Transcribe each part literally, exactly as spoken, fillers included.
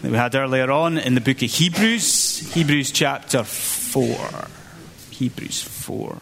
that we had earlier on in the book of Hebrews, Hebrews chapter four. Hebrews four.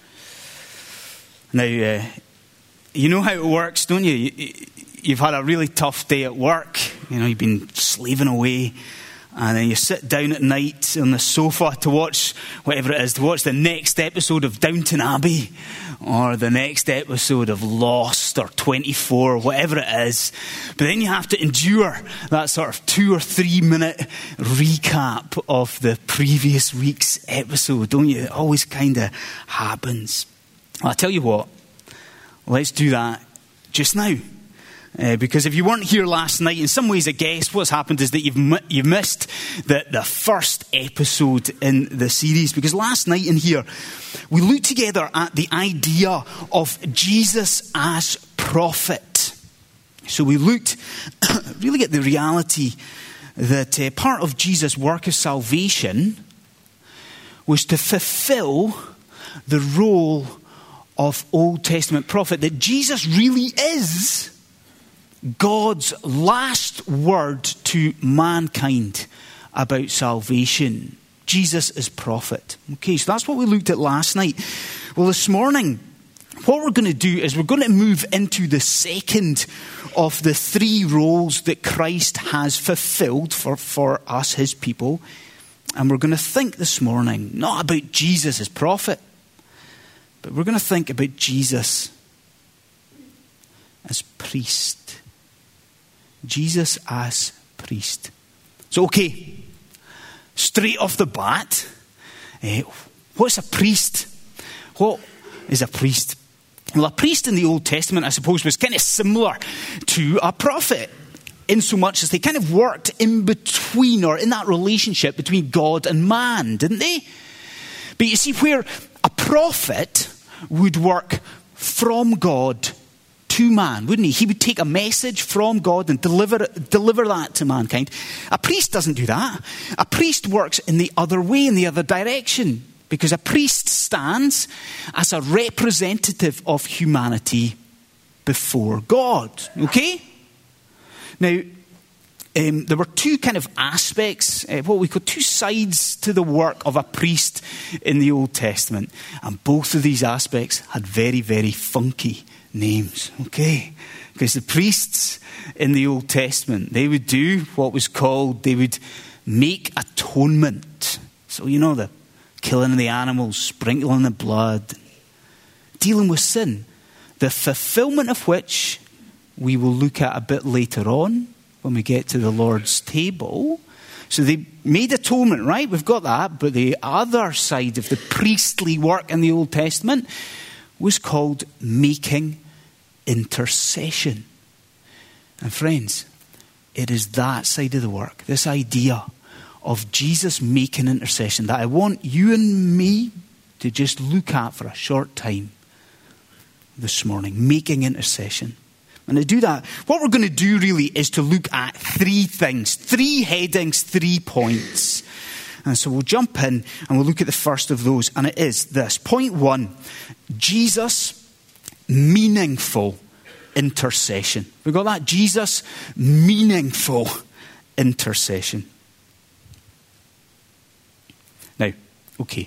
Now, uh, you know how it works, don't you? you? You've had a really tough day at work. You know, you've been slaving away. And then you sit down at night on the sofa to watch whatever it is, to watch the next episode of Downton Abbey or the next episode of Lost or twenty-four, whatever it is. But then you have to endure that sort of two or three minute recap of the previous week's episode, don't you? It always kind of happens. Well, I'll tell you what, let's do that just now. Uh, because if you weren't here last night, in some ways I guess what's happened is that you've mi- you've missed the, the first episode in the series. Because last night in here, we looked together at the idea of Jesus as prophet. So we looked really at the reality that uh, part of Jesus' work of salvation was to fulfill the role of Old Testament prophet. That Jesus really is God's last word to mankind about salvation. Jesus is prophet. Okay, so that's what we looked at last night. Well, this morning, what we're going to do is we're going to move into the second of the three roles that Christ has fulfilled for, for us, his people. And we're going to think this morning, not about Jesus as prophet, but we're going to think about Jesus as priest. Jesus as priest. So, okay, straight off the bat, uh, what's a priest? What is a priest? Well, a priest in the Old Testament, I suppose, was kind of similar to a prophet, in so much as they kind of worked in between, or in that relationship between God and man, didn't they? But you see, where a prophet would work from God to man, wouldn't he? He would take a message from God and deliver deliver that to mankind. A priest doesn't do that. A priest works in the other way, in the other direction, because a priest stands as a representative of humanity before God. Okay? Now, um, there were two kind of aspects, uh, what we call two sides to the work of a priest in the Old Testament. And both of these aspects had very, very funky names, okay? Because the priests in the Old Testament, they would do what was called, they would make atonement. So, you know, the killing of the animals, sprinkling the blood, dealing with sin, the fulfillment of which we will look at a bit later on when we get to the Lord's table. So they made atonement, right? We've got that. But the other side of the priestly work in the Old Testament was called making intercession. And friends, it is that side of the work, this idea of Jesus making intercession, that I want you and me to just look at for a short time this morning. Making intercession. And to do that, what we're going to do really is to look at three things, three headings, three points. And so we'll jump in and we'll look at the first of those. And it is this. Point one, Jesus' meaningful intercession. We got that? Jesus' meaningful intercession. Now, okay.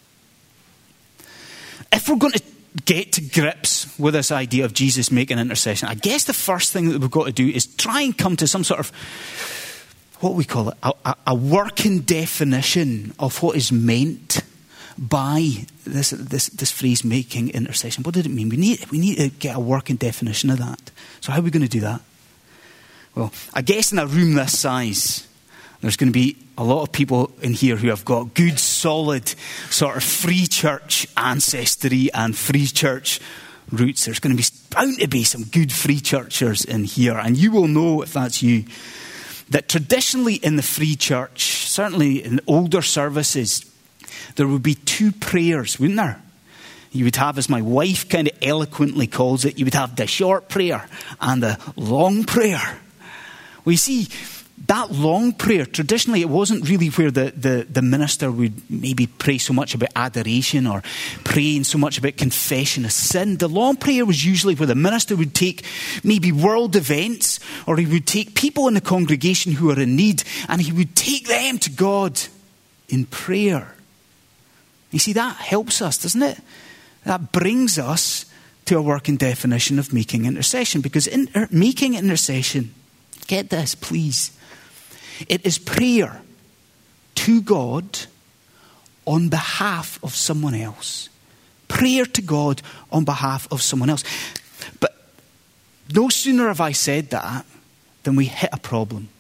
If we're going to get to grips with this idea of Jesus making intercession, I guess the first thing that we've got to do is try and come to some sort of, what we call it, a, a, a working definition of what is meant by this, this this phrase, making intercession. What did it mean? We need we need to get a working definition of that. So how are we going to do that? Well, I guess in a room this size, there's going to be a lot of people in here who have got good, solid, sort of free church ancestry and free church roots. There's going to be bound to be some good free churchers in here. And you will know, if that's you, that traditionally in the free church, certainly in older services, there would be two prayers, wouldn't there? You would have, as my wife kind of eloquently calls it, you would have the short prayer and the long prayer. We see that long prayer, traditionally it wasn't really where the, the, the minister would maybe pray so much about adoration or praying so much about confession of sin. The long prayer was usually where the minister would take maybe world events, or he would take people in the congregation who are in need, and he would take them to God in prayer. You see, that helps us, doesn't it? That brings us to a working definition of making intercession. Because in, making intercession, get this, please, it is prayer to God on behalf of someone else. Prayer to God on behalf of someone else. But no sooner have I said that than we hit a problem.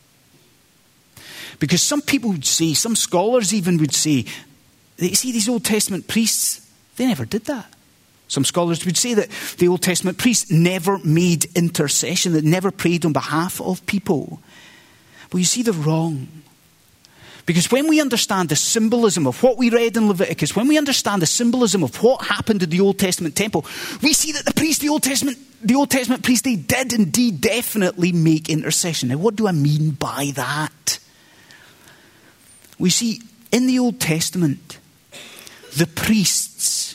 Because some people would say, some scholars even would say, you see, these Old Testament priests, they never did that. Some scholars would say that the Old Testament priests never made intercession, that never prayed on behalf of people. Well, you see, they're wrong. Because when we understand the symbolism of what we read in Leviticus, when we understand the symbolism of what happened in the Old Testament temple, we see that the priests, the Old Testament, the Old Testament priests, they did indeed definitely make intercession. Now, what do I mean by that? We see in the Old Testament, the priests,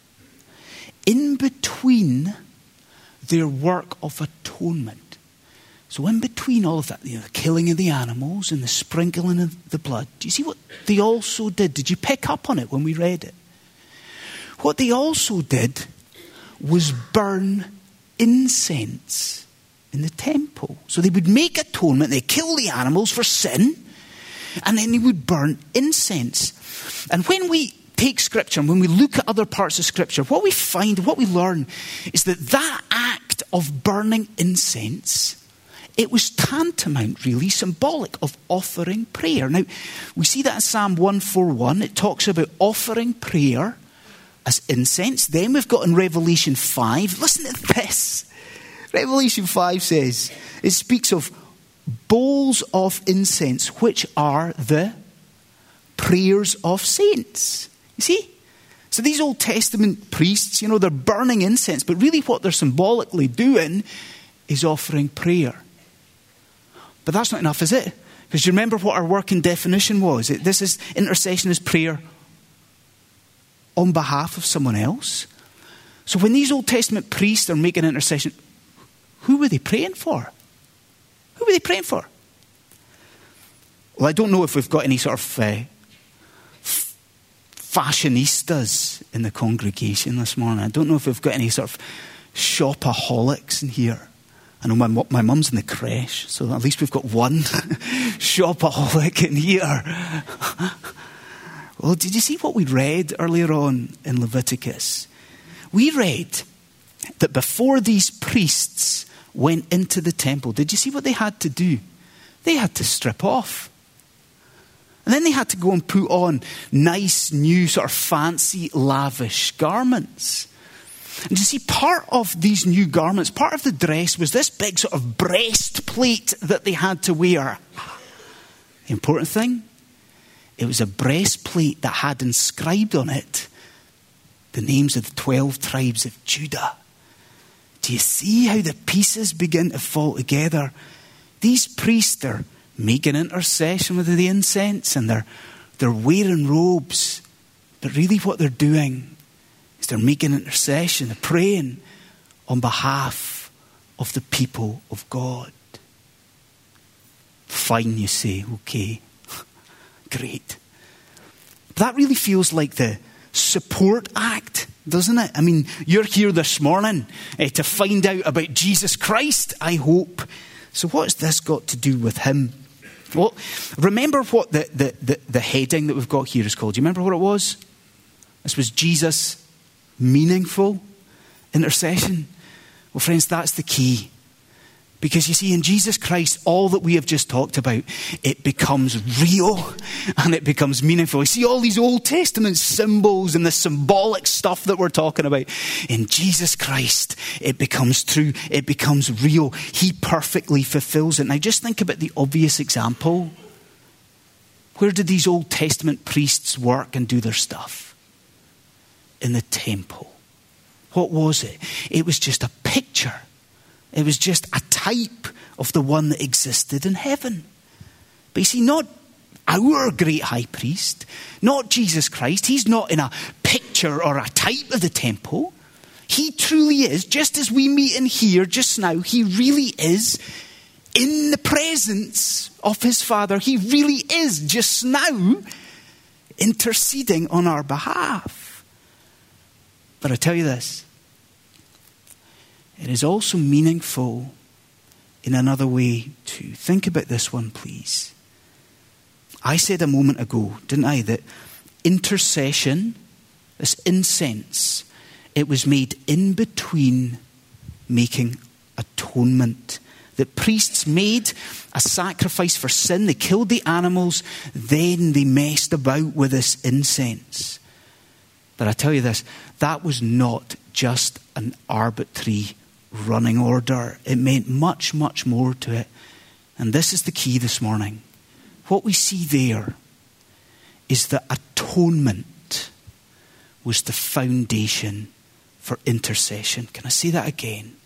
in between their work of atonement. So in between all of that, you know, the killing of the animals and the sprinkling of the blood, do you see what they also did? Did you pick up on it when we read it? What they also did was burn incense in the temple. So they would make atonement, they kill the animals for sin, and then they would burn incense. And when we take Scripture, and when we look at other parts of Scripture, what we find, what we learn, is that that act of burning incense, it was tantamount, really, symbolic of offering prayer. Now, we see that in Psalm one forty-one. It talks about offering prayer as incense. Then we've got in Revelation five, listen to this. Revelation five says, it speaks of bowls of incense, which are the prayers of saints. You see? So these Old Testament priests, you know, they're burning incense, but really what they're symbolically doing is offering prayer. But that's not enough, is it? Because you remember what our working definition was. It, this is, intercession is prayer on behalf of someone else. So when these Old Testament priests are making intercession, who were they praying for? Who were they praying for? Well, I don't know if we've got any sort of uh, f- fashionistas in the congregation this morning. I don't know if we've got any sort of shopaholics in here. I know my my mum's in the creche, so at least we've got one shopaholic in here. Well, did you see what we read earlier on in Leviticus? We read that before these priests went into the temple, did you see what they had to do? They had to strip off. And then they had to go and put on nice, new, sort of fancy, lavish garments. And you see, part of these new garments, part of the dress was this big sort of breastplate that they had to wear. The important thing, it was a breastplate that had inscribed on it the names of the twelve tribes of Judah. Do you see how the pieces begin to fall together? These priests are making intercession with the incense, and they're, they're wearing robes. But really what they're doing, they're making intercession, they're praying on behalf of the people of God. Fine, you say, okay, great. But that really feels like the support act, doesn't it? I mean, you're here this morning uh, to find out about Jesus Christ, I hope. So what's this got to do with him? Well, remember what the, the, the, the heading that we've got here is called. Do you remember what it was? This was Jesus' meaningful intercession. Well, friends, that's the key. Because you see, in Jesus Christ, all that we have just talked about, it becomes real and it becomes meaningful. You see all these Old Testament symbols and the symbolic stuff that we're talking about. In Jesus Christ, it becomes true. It becomes real. He perfectly fulfills it. Now, just think about the obvious example. Where did these Old Testament priests work and do their stuff? In the temple. What was it? It was just a picture It was just a type of the one that existed in heaven. But you see, not our great high priest, not Jesus Christ. He's not in a picture or a type of the temple. He truly is, just as we meet in here just now, he really is in the presence of his Father. He really is just now interceding on our behalf. But I tell you this, it is also meaningful in another way too. Think about this one, please. I said a moment ago, didn't I, that intercession, this incense, it was made in between making atonement. That priests made a sacrifice for sin. They killed the animals. Then they messed about with this incense. But I tell you this, that was not just an arbitrary running order. It meant much, much more to it. And this is the key this morning. What we see there is that atonement was the foundation for intercession. Can I say that again?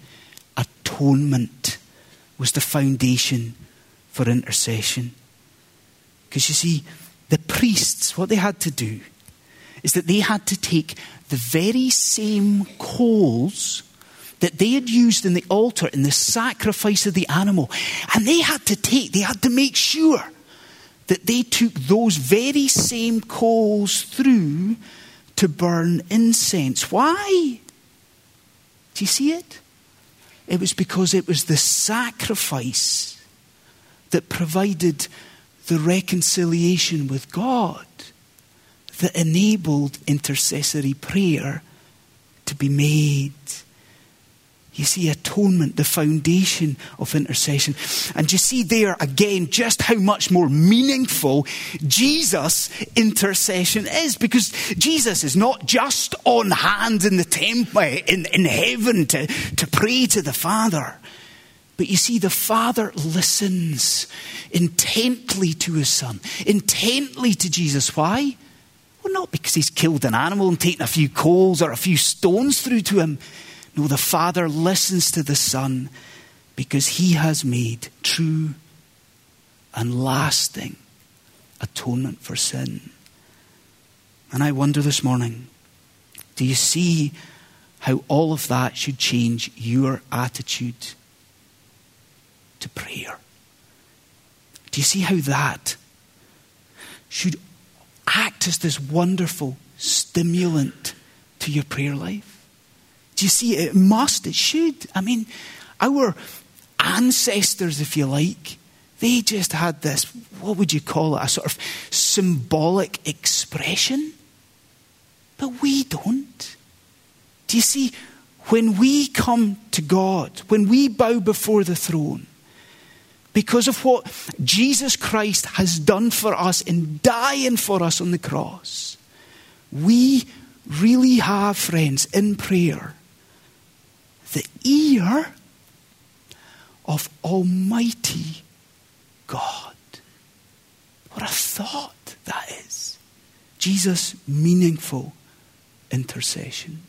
Atonement was the foundation for intercession. Because you see, the priests, what they had to do is that they had to take the very same coals that they had used in the altar in the sacrifice of the animal. And they had to take, they had to make sure that they took those very same coals through to burn incense. Why? Do you see it? It was because it was the sacrifice that provided the reconciliation with God that enabled intercessory prayer to be made. You see, atonement, the foundation of intercession. And you see there again just how much more meaningful Jesus' intercession is. Because Jesus is not just on hand in the temple, in, in heaven to, to pray to the Father. But you see, the Father listens intently to his Son, intently to Jesus. Why? Well, not because he's killed an animal and taken a few coals or a few stones through to him. No, the Father listens to the Son because he has made true and lasting atonement for sin. And I wonder this morning, do you see how all of that should change your attitude to prayer? Do you see how that should act as this wonderful stimulant to your prayer life? Do you see, it must, it should. I mean, our ancestors, if you like, they just had this, what would you call it, a sort of symbolic expression. But we don't. Do you see, when we come to God, when we bow before the throne, because of what Jesus Christ has done for us in dying for us on the cross, we really have, friends, in prayer, the ear of Almighty God. What a thought that is. Jesus' meaningful intercession.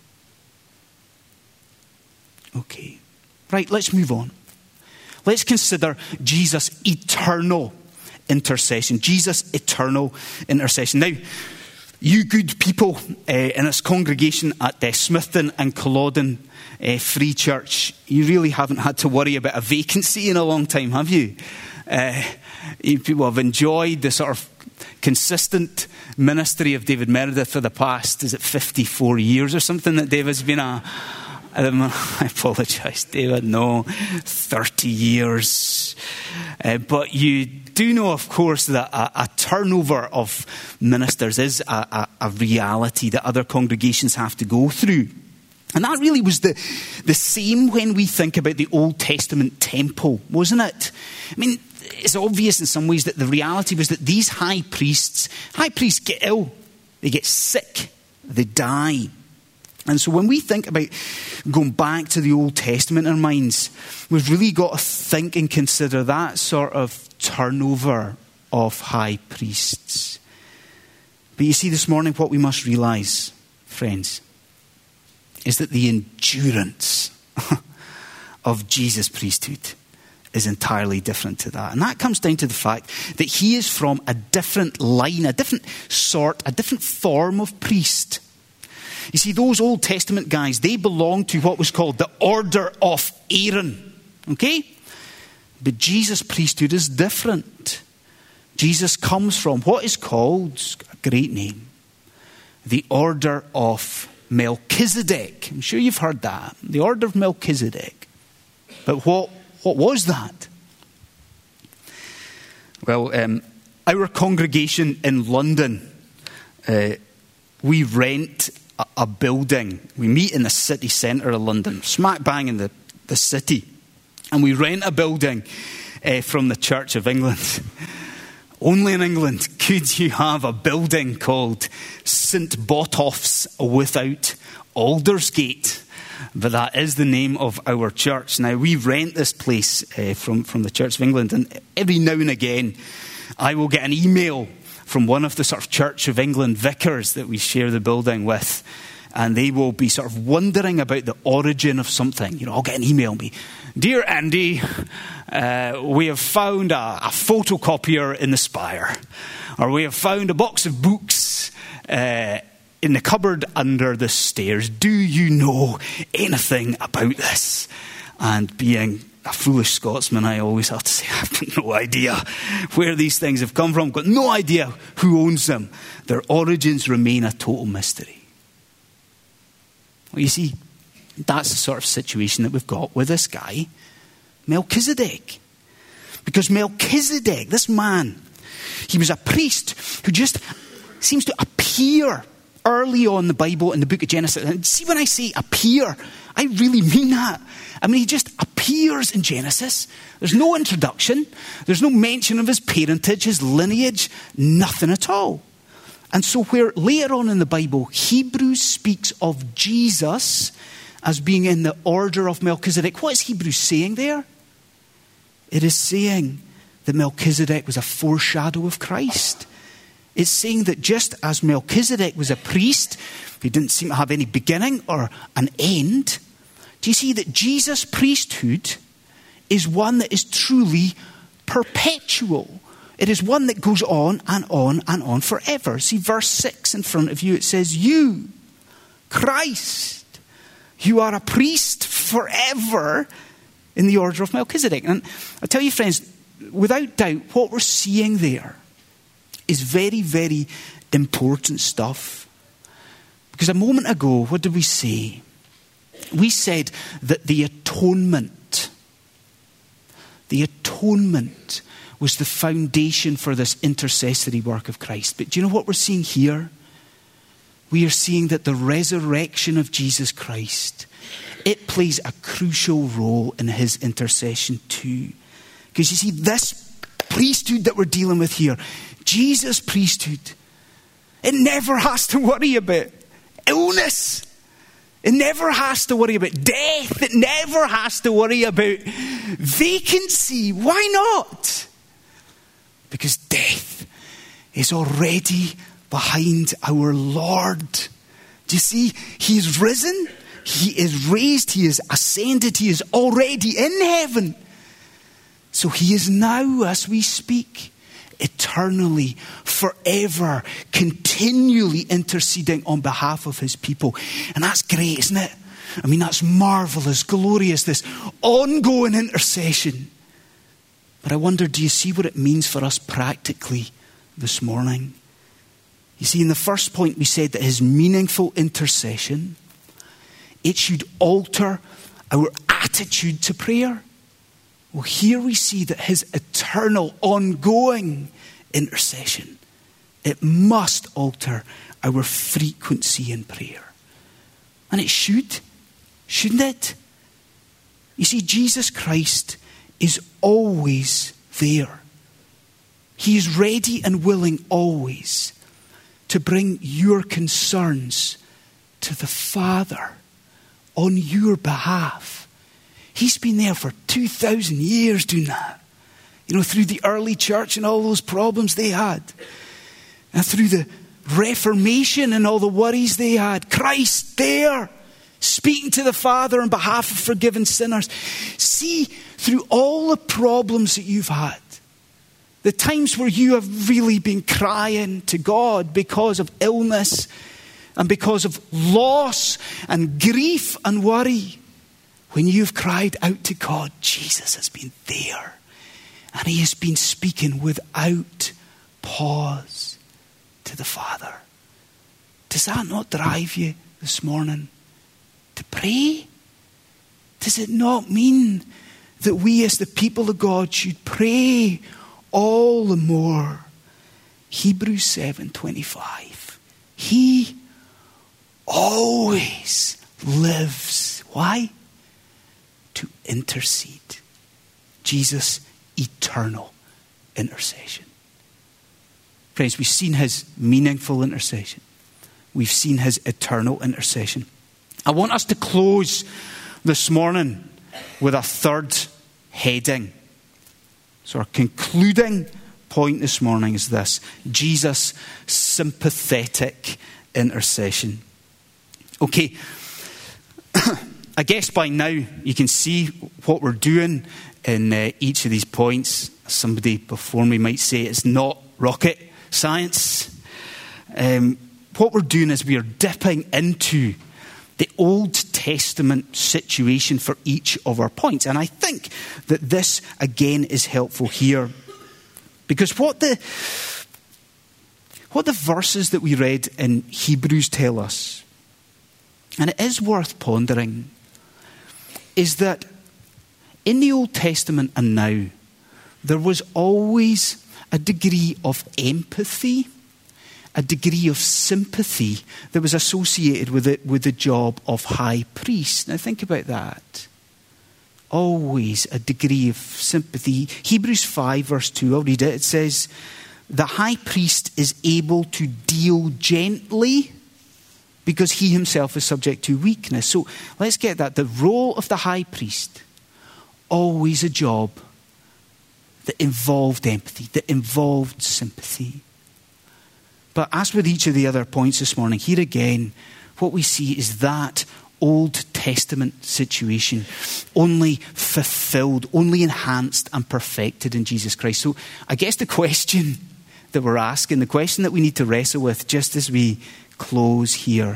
Okay. Right, let's move on. Let's consider Jesus' eternal intercession. Jesus' eternal intercession. Now, you good people uh, in this congregation at uh, Smithton and Culloden uh, Free Church, you really haven't had to worry about a vacancy in a long time, have you? Uh, you people have enjoyed the sort of consistent ministry of David Meredith for the past, is it fifty-four years or something that David's been a... Um, I apologise, David, no, thirty years. Uh, but you do know, of course, that a, a turnover of ministers is a, a, a reality that other congregations have to go through. And that really was the, the same when we think about the Old Testament temple, wasn't it? I mean, it's obvious in some ways that the reality was that these high priests, high priests get ill, they get sick, they die. And so when we think about going back to the Old Testament in our minds, we've really got to think and consider that sort of turnover of high priests. But you see, this morning what we must realise, friends, is that the endurance of Jesus' priesthood is entirely different to that. And that comes down to the fact that he is from a different line, a different sort, a different form of priest. You see, those Old Testament guys, they belonged to what was called the order of Aaron. Okay? But Jesus' priesthood is different. Jesus comes from what is called, a great name, the order of Melchizedek. I'm sure you've heard that. The order of Melchizedek. But what, what was that? Well, um, our congregation in London, uh, we rent a, a building. We meet in the city centre of London, smack bang in the, the city. And we rent a building uh, from the Church of England. Only in England could you have a building called Saint Botolph's without Aldersgate. But that is the name of our church. Now, we rent this place uh, from, from the Church of England. And every now and again, I will get an email from one of the sort of Church of England vicars that we share the building with. And they will be sort of wondering about the origin of something. You know, I'll get an email and be, "Dear Andy, uh, we have found a, a photocopier in the spire." Or, "We have found a box of books uh, in the cupboard under the stairs. Do you know anything about this?" And being a foolish Scotsman, I always have to say, I have no idea where these things have come from. Got no idea who owns them. Their origins remain a total mystery. Well, you see, that's the sort of situation that we've got with this guy, Melchizedek. Because Melchizedek, this man, he was a priest who just seems to appear early on in the Bible in the book of Genesis. And see, when I say appear, I really mean that. I mean, he just appears in Genesis. There's no introduction. There's no mention of his parentage, his lineage, nothing at all. And so where later on in the Bible, Hebrews speaks of Jesus as being in the order of Melchizedek, what is Hebrews saying there? It is saying that Melchizedek was a foreshadow of Christ. It's saying that just as Melchizedek was a priest, he didn't seem to have any beginning or an end, do you see that Jesus' priesthood is one that is truly perpetual? It is one that goes on and on and on forever. See verse six in front of you. It says, "You, Christ, you are a priest forever in the order of Melchizedek." And I tell you, friends, without doubt, what we're seeing there is very, very important stuff. Because a moment ago, what did we say? We said that the atonement, the atonement was the foundation for this intercessory work of Christ. But do you know what we're seeing here? We are seeing that the resurrection of Jesus Christ, it plays a crucial role in his intercession too. Because you see, this priesthood that we're dealing with here, Jesus' priesthood, it never has to worry about illness. It never has to worry about death. It never has to worry about vacancy. Why not? Because death is already behind our Lord. Do you see? He is risen. He is raised. He is ascended. He is already in heaven. So he is now, as we speak, eternally, forever, continually interceding on behalf of his people. And that's great, isn't it? I mean, that's marvelous, glorious, this ongoing intercession. But I wonder, do you see what it means for us practically this morning? You see, in the first point we said that his meaningful intercession, it should alter our attitude to prayer. Well, here we see that his eternal, ongoing intercession, it must alter our frequency in prayer. And it should, shouldn't it? You see, Jesus Christ is always there. He is ready and willing always to bring your concerns to the Father on your behalf. He's been there for two thousand years doing that. You know, through the early church and all those problems they had. And through the Reformation and all the worries they had. Christ there speaking to the Father on behalf of forgiven sinners. See, through all the problems that you've had, the times where you have really been crying to God because of illness and because of loss and grief and worry, when you've cried out to God, Jesus has been there. And he has been speaking without pause to the Father. Does that not drive you this morning to pray? Does it not mean that we as the people of God should pray all the more? Hebrews seven twenty-five. He always lives. Why? To intercede. Jesus' eternal intercession. Friends, we've seen his meaningful intercession. We've seen his eternal intercession. I want us to close this morning with a third heading. So our concluding point this morning is this: Jesus' sympathetic intercession. Okay, I guess by now you can see what we're doing in uh, each of these points. Somebody before me might say it's not rocket science. Um, what we're doing is we are dipping into the Old Testament situation for each of our points. And I think that this, again, is helpful here. Because what the, what the verses that we read in Hebrews tell us, and it is worth pondering, is that in the Old Testament and now, there was always a degree of empathy, a degree of sympathy that was associated with it, with the job of high priest. Now think about that. Always a degree of sympathy. Hebrews five verse two, I'll read it. It says, the high priest is able to deal gently because he himself is subject to weakness. So let's get that. The role of the high priest, always a job that involved empathy, that involved sympathy. But as with each of the other points this morning, here again, what we see is that Old Testament situation only fulfilled, only enhanced and perfected in Jesus Christ. So I guess the question that we're asking, the question that we need to wrestle with just as we close here,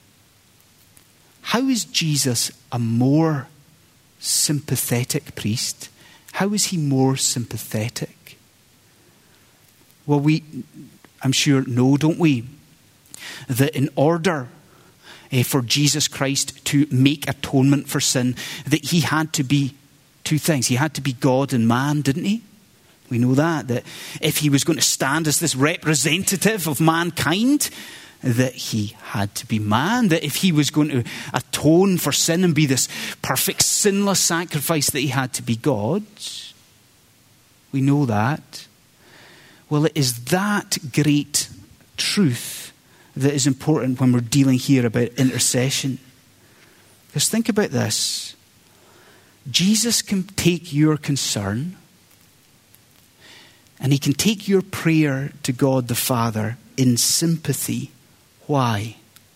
how is Jesus a more sympathetic priest? How is he more sympathetic? Well, we, I'm sure, know, don't we, that in order uh, for Jesus Christ to make atonement for sin, that he had to be two things. He had to be God and man, didn't he? We know that, that if he was going to stand as this representative of mankind, that he had to be man, that if he was going to atone for sin and be this perfect sinless sacrifice, that he had to be God. We know that. Well, it is that great truth that is important when we're dealing here about intercession. Because think about this. Jesus can take your concern and he can take your prayer to God the Father in sympathy. Why?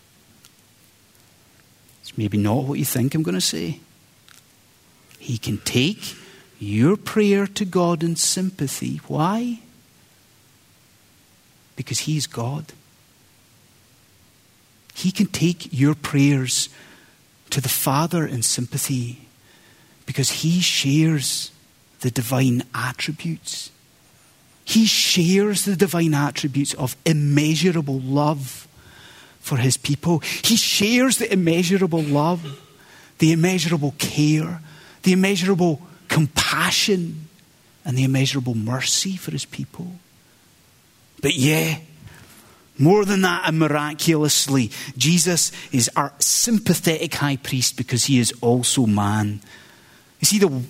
It's maybe not what you think I'm going to say. He can take your prayer to God in sympathy. Why? Because he's God. He can take your prayers to the Father in sympathy because he shares the divine attributes. He shares the divine attributes of immeasurable love for his people. He shares the immeasurable love, the immeasurable care, the immeasurable compassion, and the immeasurable mercy for his people. But yeah, more than that, and miraculously, Jesus is our sympathetic high priest because he is also man. You see, the,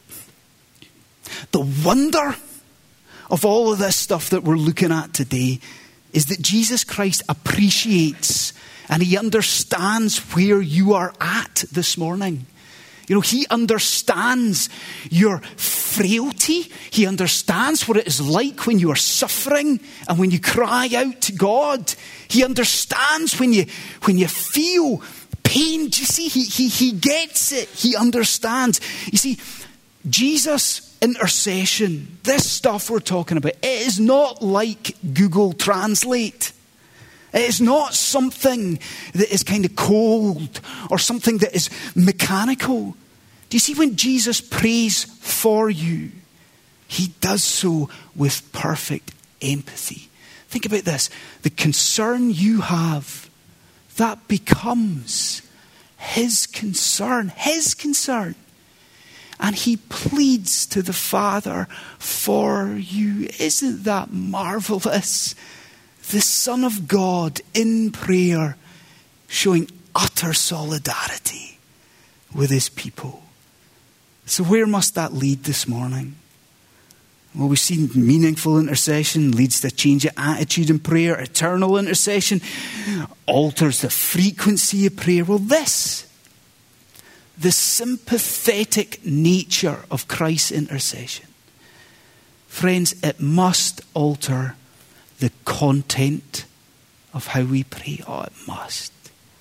the wonder of all of this stuff that we're looking at today is that Jesus Christ appreciates and he understands where you are at this morning. You know, he understands your frailty. He understands what it is like when you are suffering and when you cry out to God. He understands when you, when you feel pain. Do you see? He, he, he gets it. He understands. You see, Jesus' intercession, this stuff we're talking about, it is not like Google Translate. It is not something that is kind of cold or something that is mechanical. Do you see, when Jesus prays for you, he does so with perfect empathy. Think about this. The concern you have, that becomes his concern. His concern. And he pleads to the Father for you. Isn't that marvelous? The Son of God in prayer, showing utter solidarity with his people. So where must that lead this morning? Well, we've seen meaningful intercession leads to a change of attitude in prayer. Eternal intercession alters the frequency of prayer. Well, this, the sympathetic nature of Christ's intercession, friends, it must alter the content of how we pray. Oh, it must.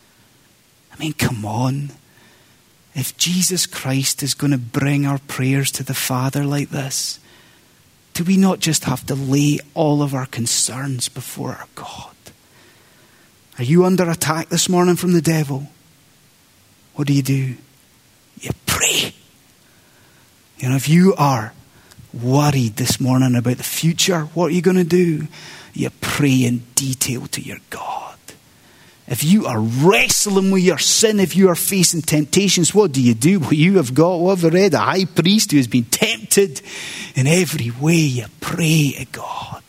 I mean, come on. If Jesus Christ is going to bring our prayers to the Father like this, do we not just have to lay all of our concerns before our God? Are you under attack this morning from the devil? What do you do? You pray. You know, if you are worried this morning about the future, what are you going to do? You pray in detail to your God. If you are wrestling with your sin, if you are facing temptations, what do you do? Well, you have got, what have we read? A high priest who has been tempted in every way. You pray to God.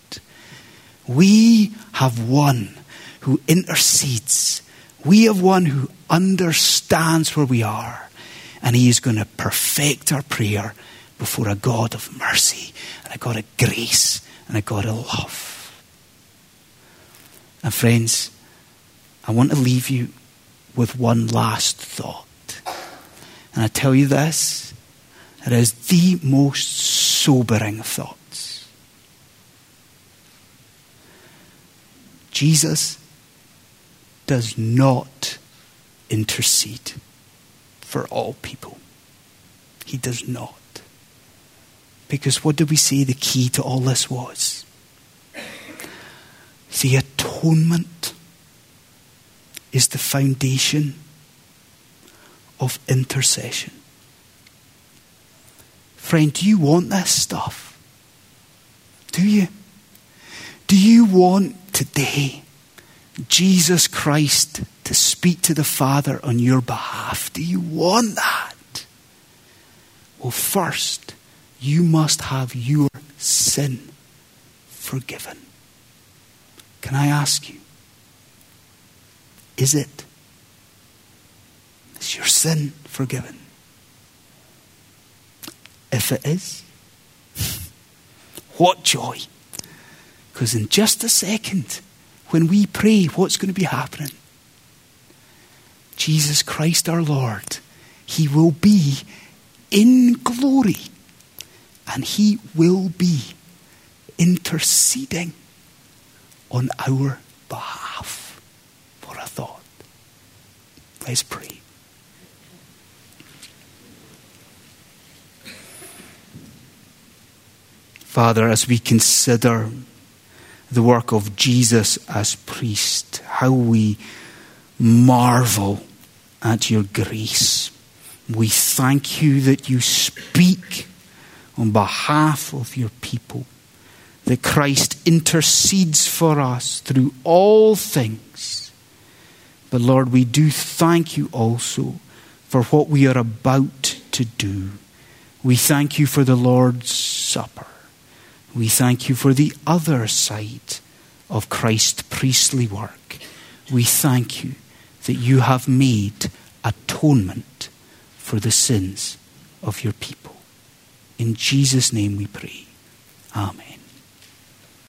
We have one who intercedes. We have one who understands where we are. And he is going to perfect our prayer before a God of mercy and a God of grace and a God of love. And friends, I want to leave you with one last thought. And I tell you this, it is the most sobering thoughts. Jesus does not intercede for all people. He does not. Because what did we say the key to all this was? The atonement is the foundation of intercession. Friend, do you want this stuff? Do you? Do you want today Jesus Christ to speak to the Father on your behalf? Do you want that? Well, first, you must have your sin forgiven. Can I ask you, is it? Is your sin forgiven? If it is, what joy. Because in just a second, when we pray, what's going to be happening? Jesus Christ our Lord, he will be in glory. And he will be interceding on our behalf. What a thought. Let's pray. Father, as we consider the work of Jesus as priest, how we marvel at your grace. We thank you that you speak on behalf of your people, that Christ intercedes for us through all things. But Lord, we do thank you also for what we are about to do. We thank you for the Lord's Supper. We thank you for the other side of Christ's priestly work. We thank you that you have made atonement for the sins of your people. In Jesus' name we pray. Amen.